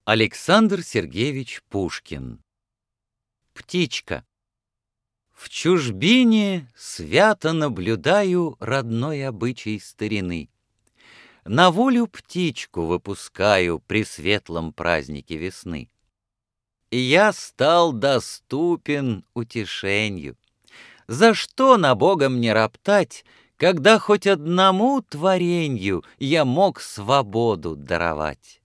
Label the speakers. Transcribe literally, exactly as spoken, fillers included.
Speaker 1: Александр Сергеевич Пушкин. Птичка. В чужбине свято наблюдаю родной обычай старины. На волю птичку выпускаю при светлом празднике весны. И я стал доступен утешенью. За что на Бога мне роптать, когда хоть одному творенью я мог свободу даровать?